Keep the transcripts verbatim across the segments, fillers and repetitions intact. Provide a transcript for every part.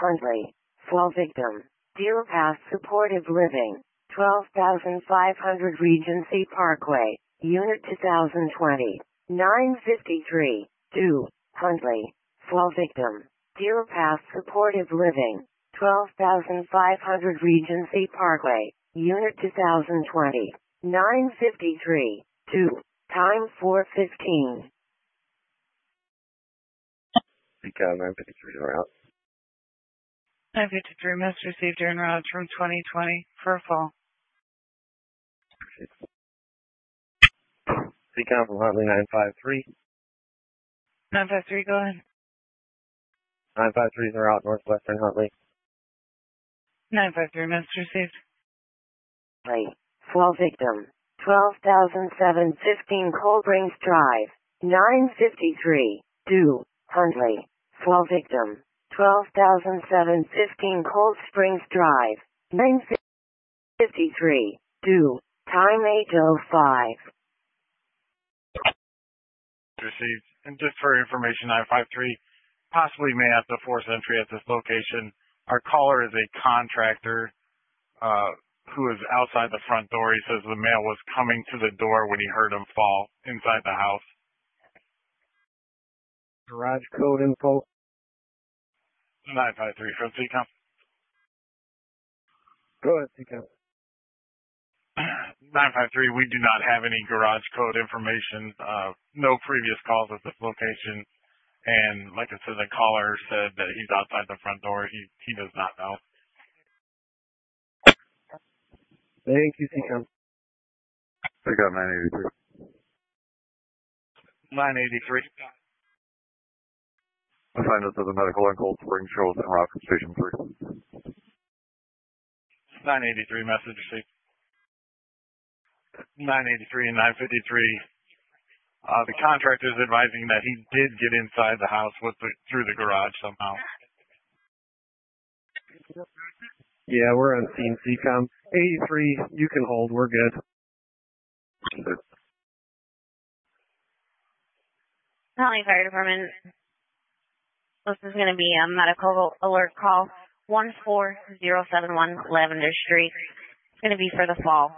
Huntley. Fall victim. Deer Pass Supportive Living. twelve thousand five hundred Regency Parkway. Unit two thousand twenty. nine fifty-three. two. Huntley. Fall victim. Deer Pass Supportive Living. twelve thousand five hundred Regency Parkway. Unit two thousand twenty. nine fifty-three. two. Time four fifteen. Beacon nine fifty-three en route. nine fifty-three, message received en route from twenty twenty for a fall. Beacon from Huntley nine five three. nine five three, go ahead. nine five three is en route northwestern Huntley. nine five three, message received. Huntley. Fall victim. twelve thousand seven hundred fifteen Cold Springs Drive. nine fifty-three. two. Huntley. Fall victim. twelve thousand seven hundred fifteen Cold Springs Drive. nine fifty-three. two. Time eight oh five. Received. And just for information, nine five three possibly may have to force entry at this location. Our caller is a contractor uh, who is outside the front door. He says the male was coming to the door when he heard him fall inside the house. Garage code info. nine five three from C COM. Go ahead, C COM. nine five three, we do not have any garage code information, uh, no previous calls at this location, and like I said, the caller said that he's outside the front door. He he does not know. Thank you, C COM. I got nine eighty-three. nine eighty-three. Assigned us to the medical and Cold Springs shows en route from Station three. nine eighty-three, message received. nine eighty-three and nine fifty-three. Uh, the contractor is advising that he did get inside the house with the, through the garage somehow. Yeah, we're on scene, C COM. eighty-three, you can hold. We're good. Huntley Fire Department. This is going to be a medical alert call. one four zero seven one Lavender Street. It's going to be for the fall.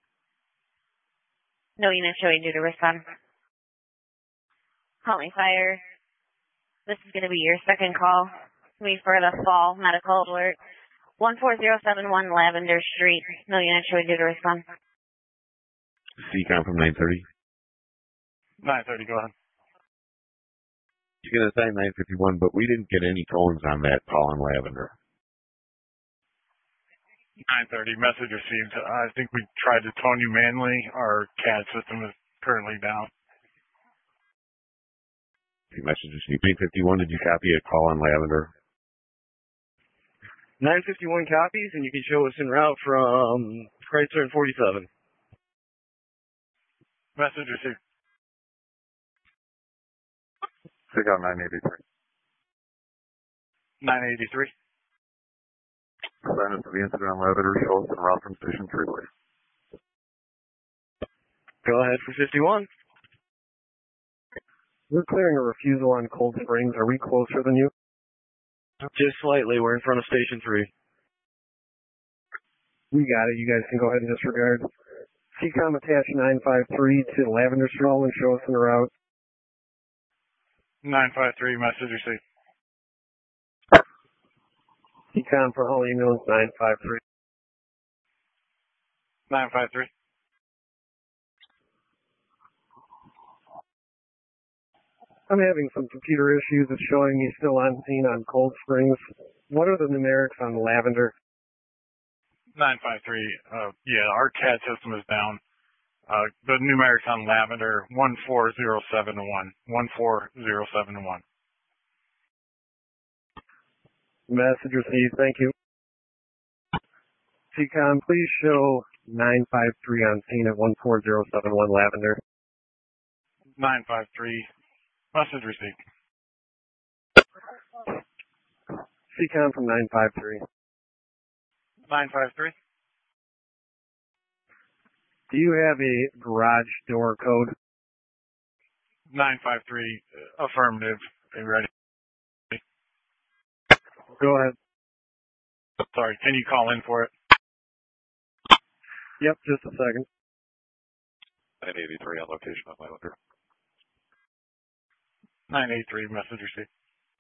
No unit showing due to respond. Huntley Fire. This is going to be your second call. It's going to be for the fall medical alert. one four zero seven one Lavender Street. No unit showing due to respond. C COM from nine thirty. nine thirty, go ahead. You can assign nine fifty-one, but we didn't get any tones on that call on Lavender. nine thirty, message received. I think we tried to tone you manually. Our C A D system is currently down. Message received. nine fifty-one, did you copy a call on Lavender? nine fifty-one copies, and you can show us en route from Chrysler and forty-seven. Message received. I got nine eighty-three. nine eighty-three. Assigned us to the incident on Lavender shows en route from Station three, please. Go ahead for fifty-one. We're clearing a refusal on Cold Springs. Are we closer than you? Just slightly. We're in front of Station three. We got it. You guys can go ahead and disregard. C COM attach nine five three to Lavender Street and show us en route. nine five three, message received. C COM for Hull Ambulance nine five three. nine five three. I'm having some computer issues. It's showing me still on scene on Cold Springs. What are the numerics on Lavender? nine five three. Uh, yeah, our C A D system is down. Uh, the numerics on Lavender, one four zero seven one. one four zero seven one. Message received. Thank you. C COM, please show nine five three on scene at one four zero seven one Lavender. nine five three. Message received. C COM from nine five three. nine five three. Do you have a garage door code? nine five three. Affirmative. Are you ready? Go ahead. Sorry, can you call in for it? Yep, just a second. nine eighty-three on location on Lander. nine eight three, message received.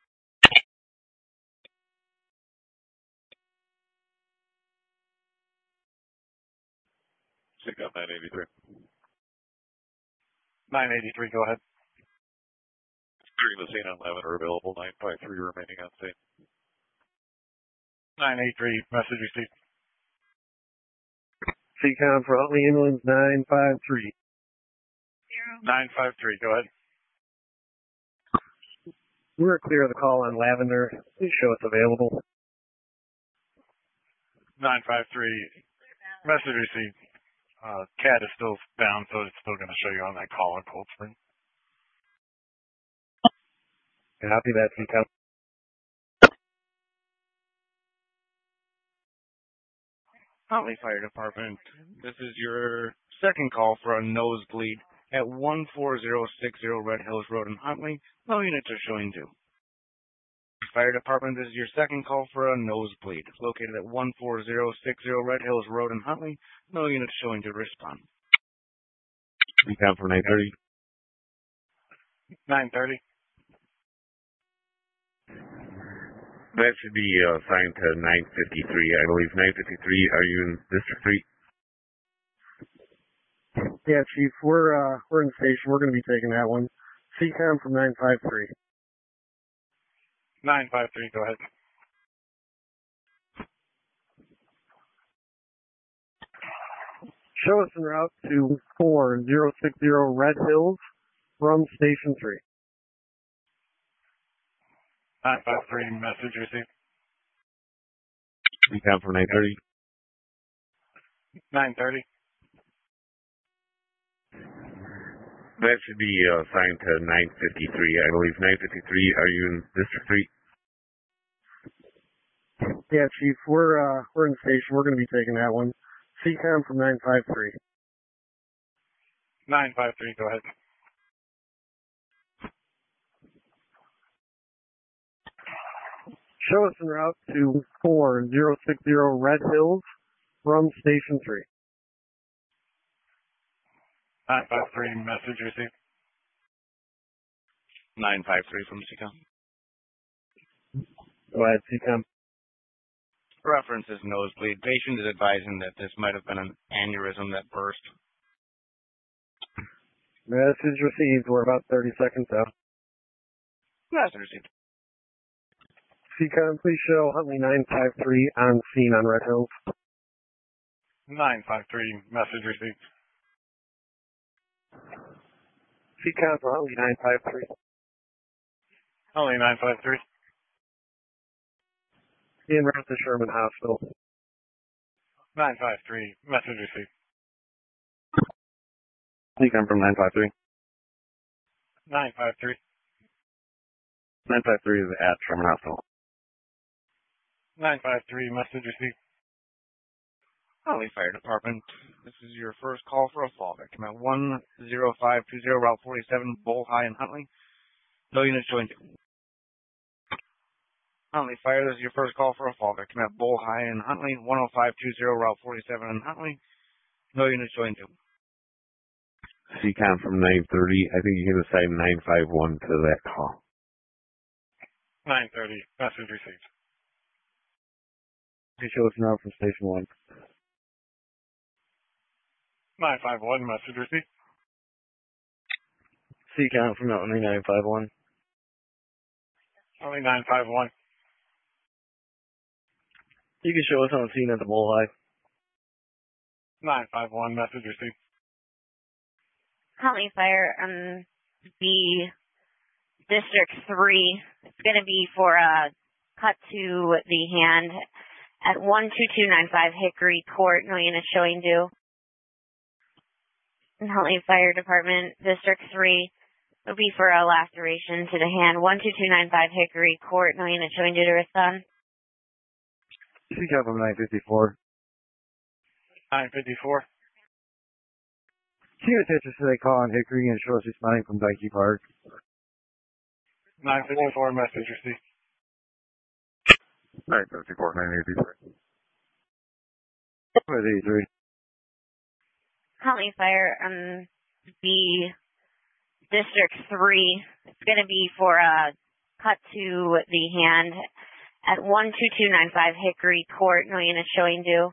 Sync up nine eighty-three. nine eighty-three, go ahead. During the scene on Lavender available, nine five three remaining on scene. nine eight three, message received. C COM for Huntley Ambulance nine five three. nine five three, go ahead. We're clear of the call on Lavender. Please show it's available. nine five three, message received. Uh, C A D is still down, so it's still going to show you on that call in Cold Spring. Copy that, C COM. Huntley Fire Department, this is your second call for a nosebleed at one four zero six zero Red Hills Road in Huntley. No units are showing due. Fire Department, this is your second call for a nosebleed located at one four zero six zero Red Hills Road in Huntley. No units showing to respond. C COM for nine thirty. nine thirty. That should be uh, assigned to nine fifty-three, I believe. nine fifty-three, are you in District three? Yeah, Chief, we're uh, we're in station. We're going to be taking that one. C COM from nine five three. nine five three, go ahead. Show us en route to four zero six zero Red Hills from Station three. nine five three, message received. C COM for nine thirty. nine thirty. That should be uh, assigned to nine fifty-three, I believe. nine fifty-three, are you in District three? Yeah, Chief, we're uh, we're in station. We're going to be taking that one. C COM from nine five three. nine five three, go ahead. Show us en route to four zero six zero Red Hills from Station three. nine five three, message received. nine five three from C COM. Go ahead, C COM. Reference is nosebleed. Patient is advising that this might have been an aneurysm that burst. Message received. We're about thirty seconds out. Message received. C COM, please show Huntley nine five three on scene on Red Hills. nine five three, message received. C COM for Huntley nine five three. Only nine five three. En route to Sherman Hospital. nine five three, message received. C COM from nine five three. nine five three. nine five three is at Sherman Hospital. nine five three, message received. Huntley Fire Department, this is your first call for a fall victim at one zero five two zero Route forty-seven, Bull High in Huntley. No units joined you. Huntley Fire, this is your first call for a fall victim at Bull High in Huntley, one oh five two zero Route forty-seven in Huntley. No units joined you. C COM from nine thirty, I think you can assign nine five one to that call. nine thirty, message received. Please show us now from Station one. nine five one, message received. C COM from Huntley nine five one. Only nine five one. You can show us on scene at the Bull High. nine five one, message received. Huntley Fire, um, the District three, it's going to be for a cut to the hand at one two two nine five Hickory Court, no units showing due. Huntley Fire Department, District three, will be for a laceration to the hand, one two two nine five Hickory Court, no units showing due to respond. C COM from nine fifty-four. nine fifty-four. Can you attention to that call on Hickory and show us responding from Dikey Park? nine fifty-four, message received. nine fifty-four, nine eighty-three. nine eighty-three. Huntley Fire, um, the District three. It's going to be for a cut to the hand at one two two nine five Hickory Court. No units showing due.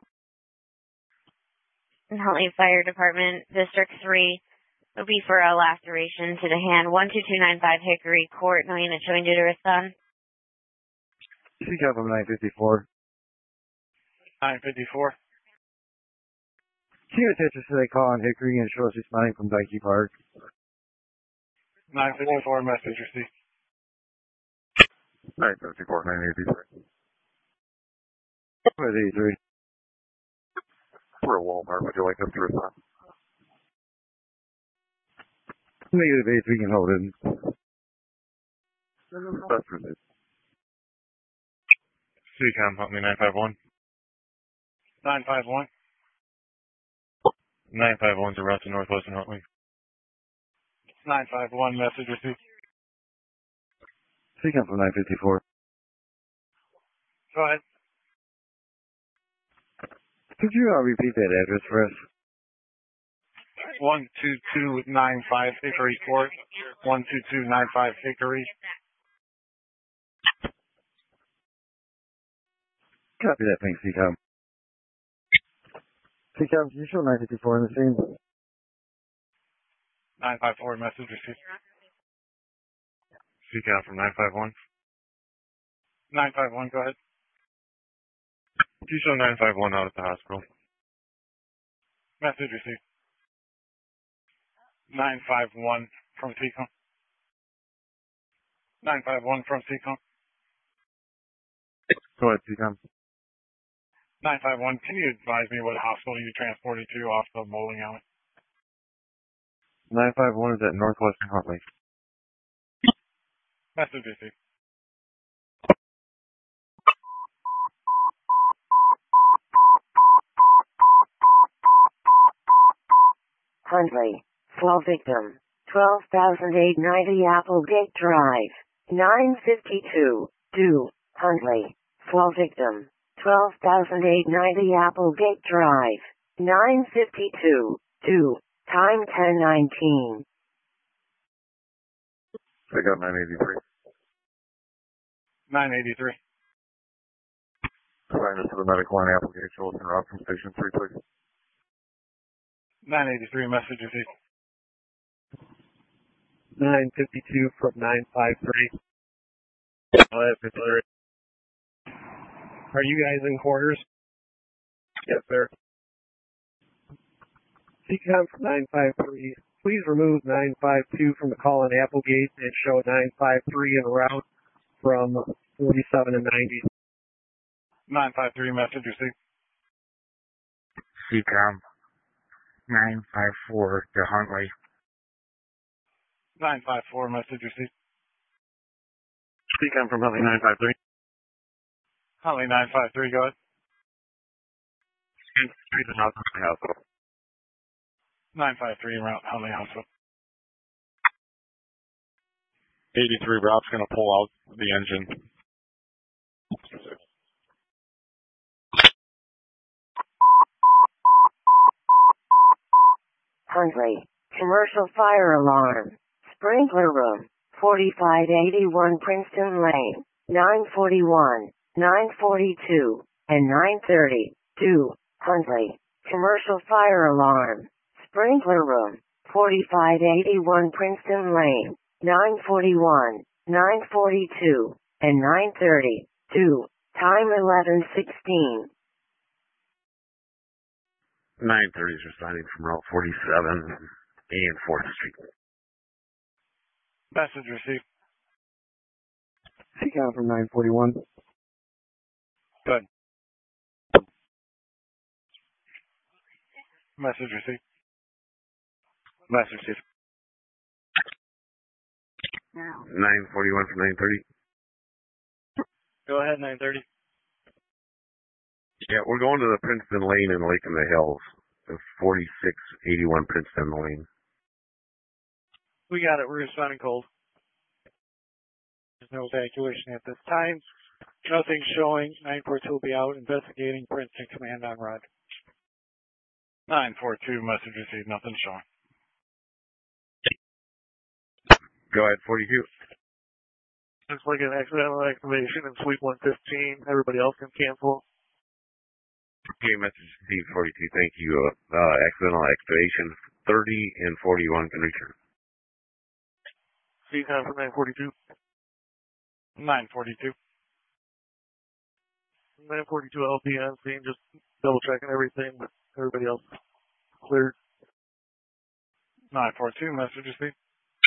Huntley Fire Department, District three. It'll be for a laceration to the hand. one two two nine five Hickory Court. No units showing due to respond. C CAM from nine fifty-four. nine fifty-four. Can you attention to the call on Hickory and show us responding from Dikey Park? nine fifty-four, message received. nine fifty-four, nine eighty-three. nine eighty-three. We're at Walmart. Would you like us to respond? Negative eight, we can hold it. That's received. C CAM, Huntley nine five one. nine five one. nine five one's a route to Northwestern Huntley. nine five one, message received. C CAM from nine fifty-four. Go ahead. Could you uh, repeat that address for us? one two two nine five Hickory Court. one two two nine five Hickory. Copy that, thanks, C CAM. C CAM, can you show nine fifty-four on the scene? nine five four, message received. C CAM from nine five one. nine five one, go ahead. You show nine five one out at the hospital. Message received. nine five one from C COM. nine five one from C COM. Go ahead, C CAM. nine five one, can you advise me what hospital you transported to off the bowling alley? nine five one is at Northwestern Huntley. Message received. Huntley. Fall victim. twelve thousand eight hundred ninety Applegate Drive. nine fifty-two. Due. Huntley. Fall victim. twelve thousand eight hundred ninety Applegate Drive. nine fifty-two. Due. Time ten nineteen. I got nine eighty-three. nine eighty-three. Assign us to the medical line application. Listen route from station three, please. nine eighty-three, message received. nine fifty-two from nine five three. Are you guys in quarters? Yes, sir. C COM from nine five three. Please remove nine five two from the call on Applegate and show nine five three en route from forty-seven and ninety. nine five three, message received. C COM nine five four to Huntley. nine five four, message received. C CAM from Huntley nine five three. Huntley nine five three, go ahead. Street and hospital. nine five three, route Huntley Hospital. eighty-three route's going to pull out the engine. Huntley. Commercial fire alarm. Sprinkler room. forty-five eighty-one Princeton Lane. nine forty-one, nine forty-two, and nine thirty. Due. Huntley. Commercial fire alarm. Sprinkler room. forty-five eighty-one Princeton Lane. nine forty-one, nine forty-two, and nine thirty. Due. Time eleven sixteen. nine thirty is responding from Route forty-seven A and fourth Street. Message received. C CAM from nine forty-one. Good. Message received. Message received. nine forty-one from nine thirty. Go ahead, nine thirty. Yeah, we're going to the Princeton Lane in Lake in the Hills. The forty-six eighty-one Princeton Lane. We got it. We're responding cold. There's no evacuation at this time. Nothing showing. nine four two will be out investigating. Princeton command on Rod. nine four two, message received, nothing showing. Go ahead, forty-two. Looks like an accidental activation in suite one fifteen. Everybody else can cancel. Okay, message received, forty-two. Thank you. Uh, uh, accidental activation. thirty and forty-one can return. C con for nine forty-two. nine forty-two. nine forty-two L P on scene, just double checking everything, but everybody else cleared. nine four two, message received.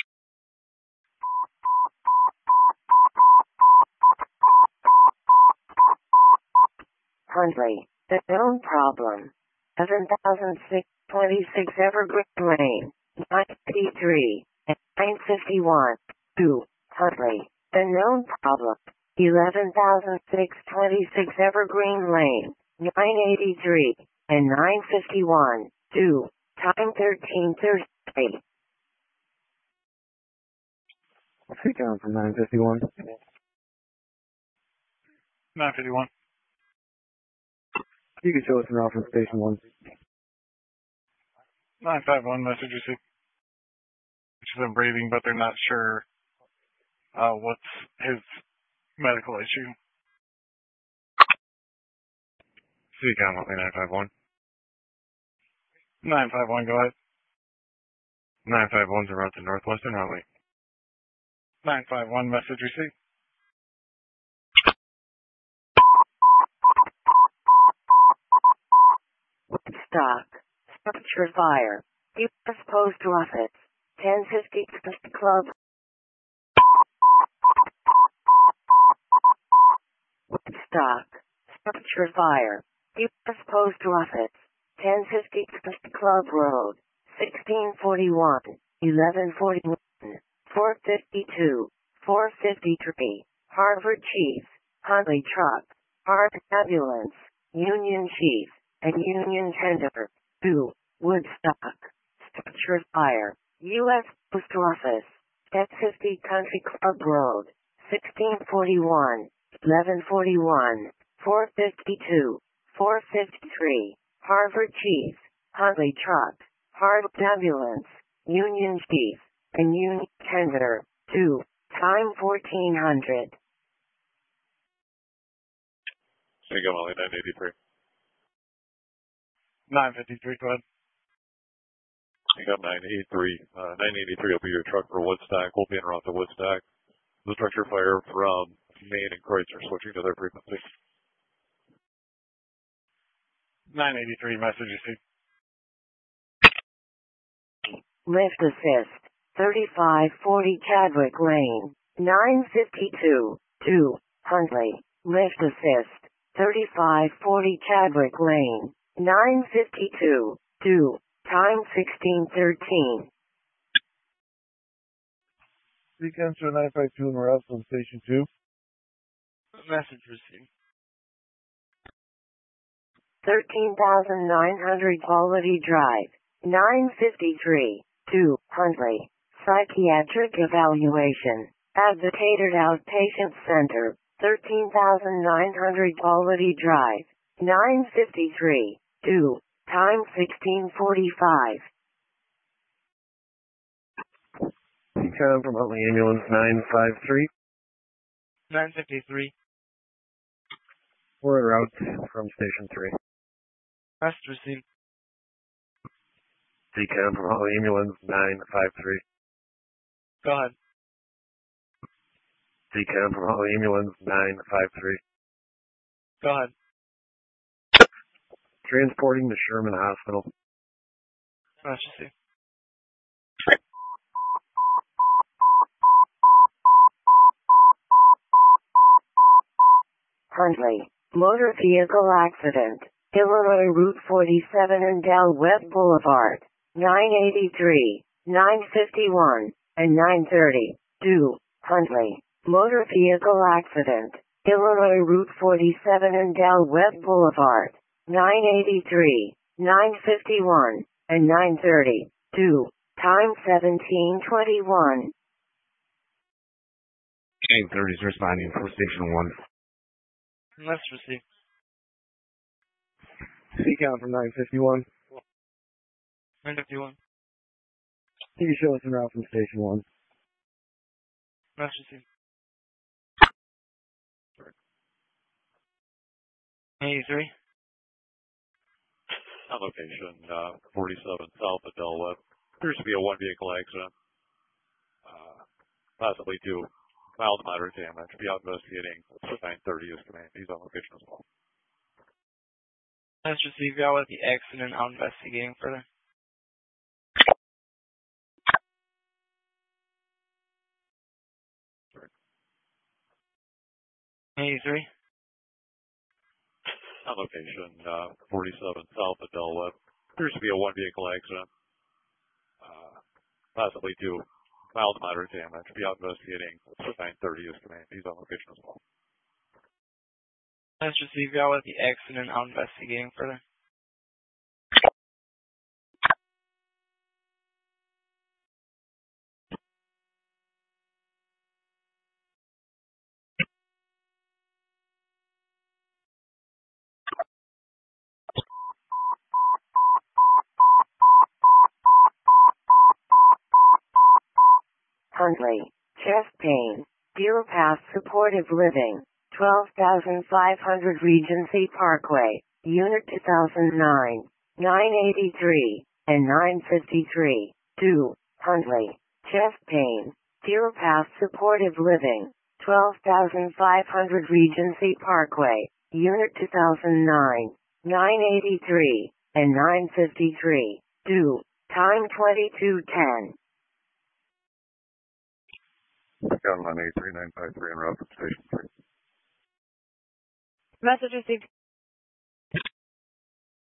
Huntley, the known problem. seven thousand six hundred twenty-six Evergreen Lane, nine fifty-three, and nine fifty-one. two. Huntley, the known problem. eleven thousand six hundred twenty-six Evergreen Lane, nine eighty-three, and nine fifty-one. two. Time thirteen thirty-three. C con from nine fifty-one. nine fifty-one. You can show us an route from station one. nine five one, message received. She's been breathing, but they're not sure uh, what's his medical issue. C con, nine five one. nine five one, go ahead. nine five one's a route to Northwestern Highway. nine five one, message received. Woodstock. Structure fire. U S Post Office. ten fifty Club. Woodstock. Structure fire. U S Post Office. ten fifty Club Road. sixteen forty-one. eleven forty-one. four fifty-two. four fifty-three. Harvard Chief. Huntley Truck. Harvard Ambulance. Union Chief. And Union Tender. two. Woodstock. Structure fire. U S Post Office. ten fifty Country Club Road. sixteen forty-one. eleven forty-one. four fifty-two. four fifty-three. Harvard Chief. Huntley Truck. Harvard Ambulance. Union Chief. And Union Tender. two. Time fourteen hundred. Bingo Molly, nine eighty-three. nine fifty-three, go ahead. Bingo nine eighty-three. Uh, nine eighty-three will be your truck for Woodstock. We'll be en route to Woodstock. The structure fire from Maine and Kreutzer switching to their frequency. nine eighty-three, message received. Lift assist. thirty-five forty Chadwick Lane. nine fifty-two. two. Huntley. Lift assist. thirty-five forty Chadwick Lane. nine fifty-two. two. Time sixteen thirteen. C con to nine five two and we're out from station two. Message received. thirteen thousand nine hundred Quality Drive. nine fifty-three. two. Huntley. Psychiatric evaluation. Advocated Outpatient Center. thirteen thousand nine hundred Quality Drive. nine fifty-three. two. Time sixteen forty-five. C con from Huntley Ambulance nine five three. nine fifty-three. We're en route from station three. Message received. C con from Huntley Ambulance nine five three. Go ahead. C con from Huntley Ambulance nine five three. Go ahead. Transporting to Sherman Hospital. Message received. Huntley. Motor vehicle accident. Illinois Route forty-seven and Del Webb Boulevard. nine eighty-three, nine fifty-one, and nine thirty. two. Huntley. Motor vehicle accident. Illinois Route forty-seven and Del Webb Boulevard. nine eighty-three, nine fifty-one, and nine thirty. two. Time seventeen twenty-one. nine thirty is responding for station one. Message received. C-count from nine fifty-one. nine fifty-one. Can you show us en route from station one? Message received. eighty-three. On location, uh, forty-seven south of Del Webb. Appears to be a one vehicle accident. Uh, possibly two mild to moderate damage. Be out investigating. nine thirty is command. He's on location as well. Message received. Y'all with the accident. I'll investigating further. eighty-three. On location, uh, forty-seven south of Del Webb. Appears to be a one vehicle accident. Uh, possibly two mild to moderate damage. Be out investigating. nine thirty is command. He's on location as well. Message received. Y'all with the accident. I'll investigating further. Huntley, chest pain, Deer Pass Supportive Living, twelve thousand five hundred Regency Parkway, Unit two thousand nine, nine eighty-three, and nine fifty-three, two, Huntley, chest pain, Deer Pass Supportive Living, twelve thousand five hundred Regency Parkway, Unit two thousand nine, nine eighty-three, and nine fifty-three, two, time twenty-two ten. Got one eight three nine five three en route from station three. Message received.